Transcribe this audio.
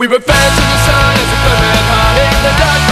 We were fans of the sun as a good man hot in the dark.